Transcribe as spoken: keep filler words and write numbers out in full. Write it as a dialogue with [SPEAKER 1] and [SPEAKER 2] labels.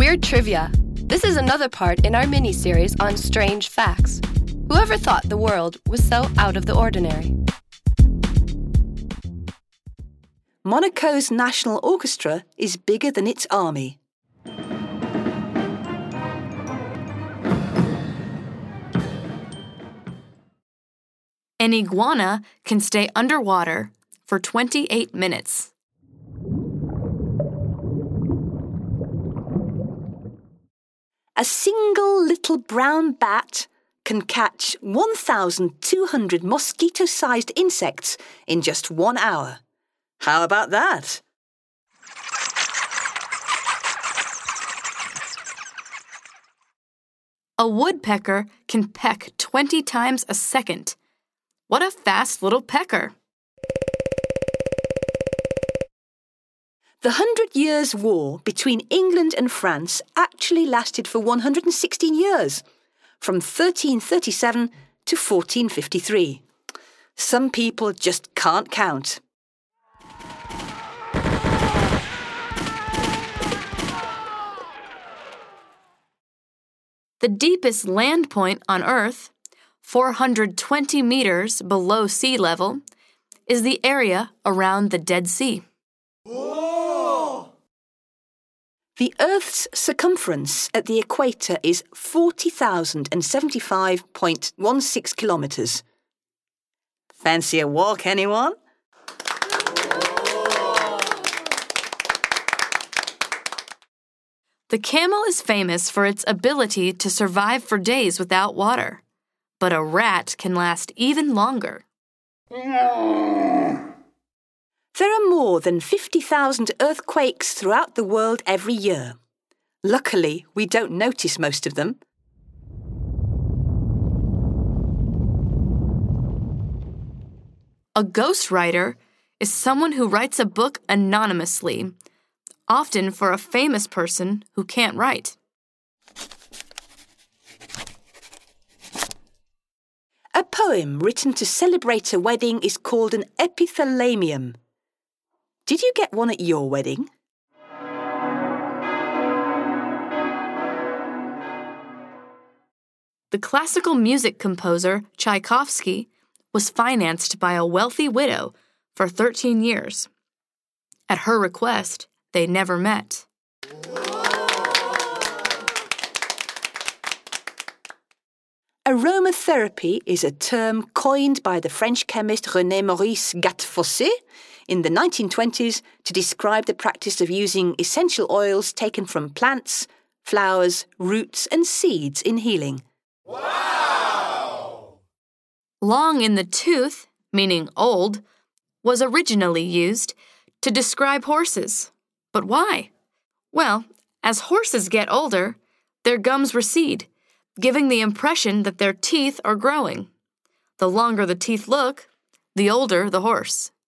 [SPEAKER 1] Weird Trivia. This is another part in our mini-series on strange facts. Whoever thought the world was so out of the ordinary?
[SPEAKER 2] Monaco's national orchestra is bigger than its army.
[SPEAKER 3] An iguana can stay underwater for twenty-eight minutes.
[SPEAKER 2] A single little brown bat can catch one thousand two hundred mosquito-sized insects in just one hour. How about that?
[SPEAKER 3] A woodpecker can peck twenty times a second. What a fast little pecker!
[SPEAKER 2] The Hundred Years' War between England and France actually lasted for one hundred sixteen years, from thirteen thirty-seven to fourteen fifty-three. Some people just can't count.
[SPEAKER 3] The deepest land point on Earth, four hundred twenty meters below sea level, is the area around the Dead Sea.
[SPEAKER 2] Whoa! The Earth's circumference at the equator is forty thousand seventy-five point one six kilometers. Fancy a walk, anyone?
[SPEAKER 3] The camel is famous for its ability to survive for days without water, but a rat can last even longer.
[SPEAKER 2] There are more than fifty thousand earthquakes throughout the world every year. Luckily, we don't notice most of them.
[SPEAKER 3] A ghostwriter is someone who writes a book anonymously, often for a famous person who can't write.
[SPEAKER 2] A poem written to celebrate a wedding is called an epithalamium. Did you get one at your wedding?
[SPEAKER 3] The classical music composer Tchaikovsky was financed by a wealthy widow for thirteen years. At her request, they never met.
[SPEAKER 2] Aromatherapy is a term coined by the French chemist René Maurice Gattefossé in the nineteen twenties to describe the practice of using essential oils taken from plants, flowers, roots and seeds in healing.
[SPEAKER 3] Wow! Long in the tooth, meaning old, was originally used to describe horses. But why? Well, as horses get older, their gums recede, giving the impression that their teeth are growing. The longer the teeth look, the older the horse.